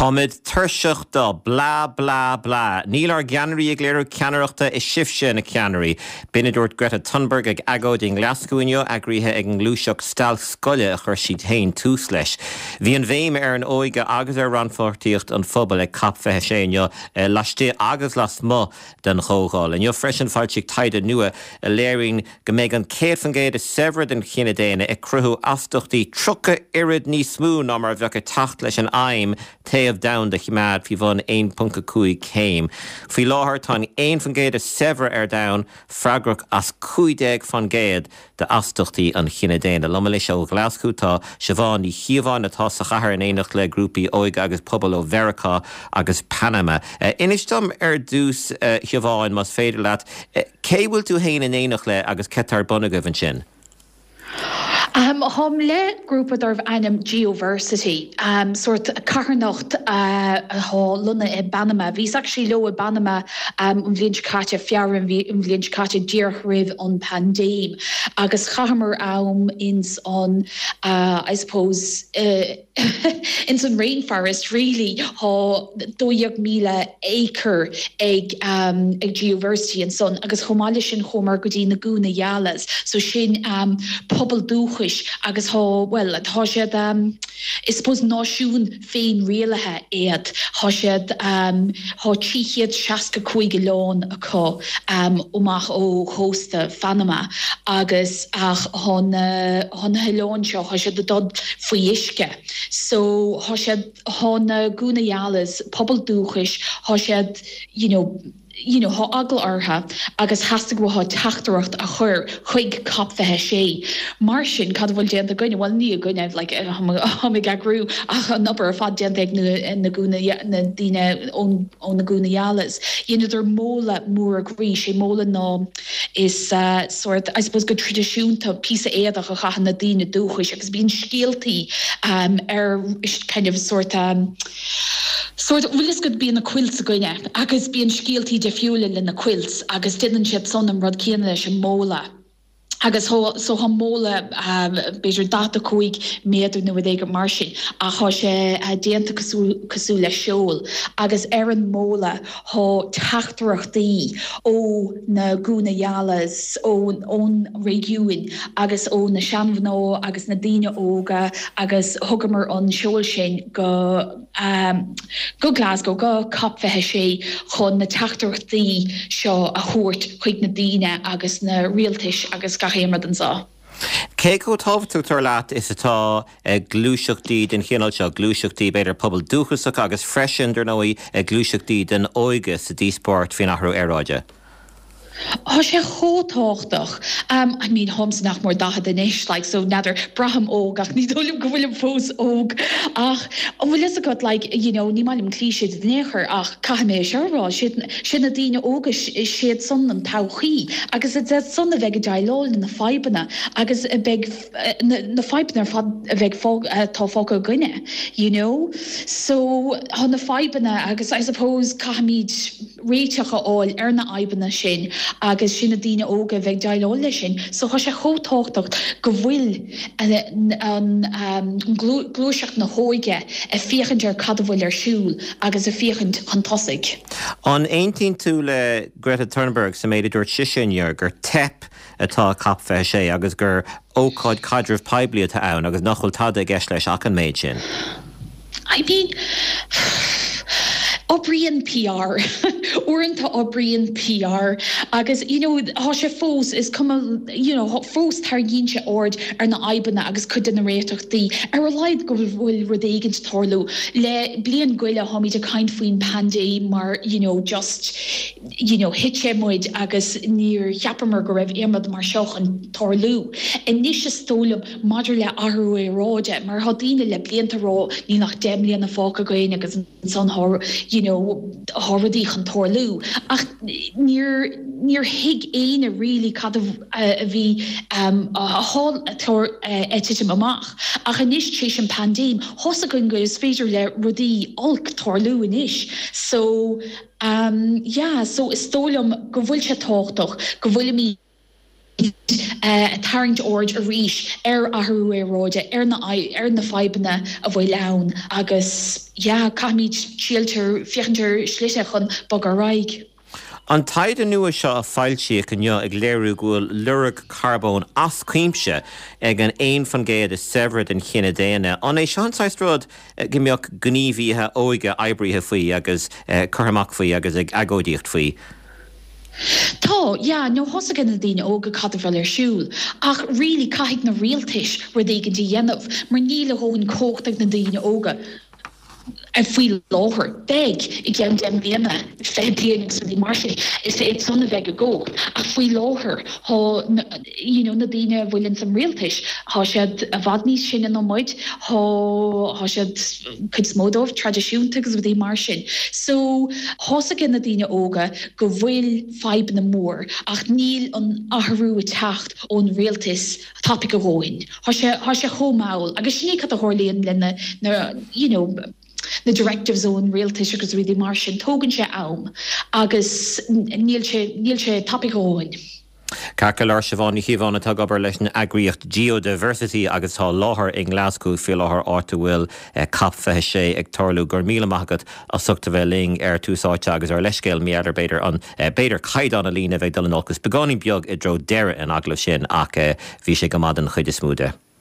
Táid tuirseachta bla bla bla. Níl ar Geannarí ag léirú ceannaireachta is sibse na ceannairí. B'inidir Greta Thunberg ag agóid in Glasgowinio agríthe ag an glúiseach stal scoile a chuir siad hain tús leis. Bhí an bhéim ar an óige agus ar ranfortíocht an phobal ag cap fethe séinio laisté agus las mo den chógáil. An jo freisin fáilteach taide nua a léirín go méid an céad fan géad a severad an chinine déine ag cruthú astochtaí trucha irid ní smú ná mar bheadh tacht leis an aim taobh down de chimead fi bhon 1.2 céim. Fí láthir tá 1 fan géad a sever ar down fragrach as 15 fan géad de astochtaí an chinine déine. Loma lei seo Glasgow tá Siobhan ní chiamháin atá sa chathair in éineach le grúpi óig agus pobl ó Verica agus Panama. Inistom ar dús Siobhan mas féidir leat, cé bhfuil tú hain in éineach le agus cetar bonagah an sin? Hom le grúpa darf einem Geoversity, sort carnacht lunna e Banama. Vís actually lo e Banama vlinch katja fiaran vlinch katja dearhrif on pandéim. Agus chahammer ins on, I suppose, in some rainforest really ha 2,000 acre ag Geoversity and son. Agus homalishin homer godina guna yalas. So shin pobl dúchis agus tá siad I suppose náisiún féin rialathe éad tá siad tá 365 lán acu umach ó hósta Panama agus ach honna lán seo tá siad dod faoi isce so tá siad honna gúnaealas pobl dúchis tá siad ha agla arha agus hastig go ha tachtaracht a chur chuig cap fethe sé. Mar sin cad bhfuil déan a goine bhil ní a goine like hamig agrú ach an number of fad déan na gúna na dine ón na gúnaealas. Idir móla mór agrí sé móla ná is sort I suppose go tradiisiúnta písa éadach a chachan na dine dúchis agus bíon scialtaí kind of sort bhfuil go bíon na quilts a goine agus bíon scialtaí de fiúla in na quilts agus didn't siad son an rud céanna leis an móla. Agus so ha móla beidir data chuig méadú nu ag mar sin a há sé déanta cosú le seol agus ar an móla há tachttarachtaí ó na gúnaealas ón régiúin agus ó na seanmhnó agus na daine óga agus thugamar an seol sin go Glasgow go cap fethe sé chun na tachttarachtaí seo a thuirt chuig na daine agus na rialtais agus héimad an sá. Cé go tábhachtú leat is atá glúiseachtaí den chéanál seo glúiseachtaí beidir pobl dúchasach agus freisin der nóí glúiseachtaí den óige sa dísport fin nachrú aráide. Tá sé chótáchtach. I mean, homs nach mór dacha den isis, like, so nadir braham óg, ach ní dólim go bhfuilim fós óg. Ach, bhfuil is a god, like, ní mailim clíise den éair, ach, caimé searrá, sin na dtíine óga siad son an tauchaí, agus it said son a bheith dailól na faibanna, agus na faibanna fad a bheith tá fóga gunne, So, ha na faibanna, agus I suppose caimid réiteacha áil ar na aibanna sin, agus sinna dtíine óga bheith dailóla sin, so tá sé chótáchtach go bhfuil an glúiseach na hóige a fiechant ar cad bhfuil ar siúl agus a fiechant an tosaigh. An 18 tú le Greta Thunberg sa méidir dúirt sisinnear gur tep atá cap fethe sé agus gur ócáid caidrih peibli atá ann agus nachhfuil tada a gceist leis ach an méid sin. I mean, O'Brien PR, orintha O'Brien PR, agus, há sé fós is fós targín sé ord ar na aibanna agus chud na réiteachtaí ar a leid go bhfuil rudéigint tarlú le blian goile háid a caint faoin pandéim mar, just, hit sé muid agus níor cheapamar go raibh éimad mar seoch an tarlú. En níos is tólam maidir le ahrú é ráide, mar hadíine le blianta rá ní nach déimlíon na fáca goin agus an san Harvardí an torlú. Ach, níor hig éine really cad a bhí a hall etitim amach. Ach an isis tríéis an pandéim, hosa gon go is féidir le rudí olc torlú in isis. So, so is tólam go bhfuil sé táchtach, go bhfuil mí tarint ord a ríis ahrú róide na febanna a bhfuil lán agus caimid síaltar fiochantar slite chun bag a raig. An taid a nua seo a fáiltí cneo ag léirú ghfuil lurag carbón as cuimse ag an éon fan géad is severad in chinine déine. An é seanáistród gimbeoch gníomhíthe óige eibrithe faoi agus chuhamach faoi agus ag agódíocht faoi. Tá, nó hosa gan na dtíine óga cadhfuil siúil, ach rilí caiigh na rialtais ru d éigen dhéanamh, mar níle hóin cóchtach na dtíine óga. A fwy láthir beg I gceann dem bhíana blianig sa bhí mar is é sonna bheith a go. A fwy láthir na daoine bhfuilinn sam rialtais, há siad a bhd níos sin an muid, há siad chud smódómh tradiisiúnta agus bhí mar sin. So hása gin na daoine óga go bhfuil feib na mór ach níl an athrú a techt ón rialtais topic a róin. Há sé chomáil agus sinné cad a thorlaíonn lena na directives ón rialtais agus bhí mar sin tógann sé am agus níl sé topic óin. Caca leir Siobhan Híomhána tá gobar leis an agriocht geodiversity agus tá láthair in Glasgow fi láthair áta bhfuil cap 26 ag tarlú gur míle maigad a suchta bheith ling túsáite agus ar leiscéil méadar beidir an beidir caidan a lína bheith dul an agus begáin beag I dro deire an aglah sin ach bhí sé go madan chuide smúde.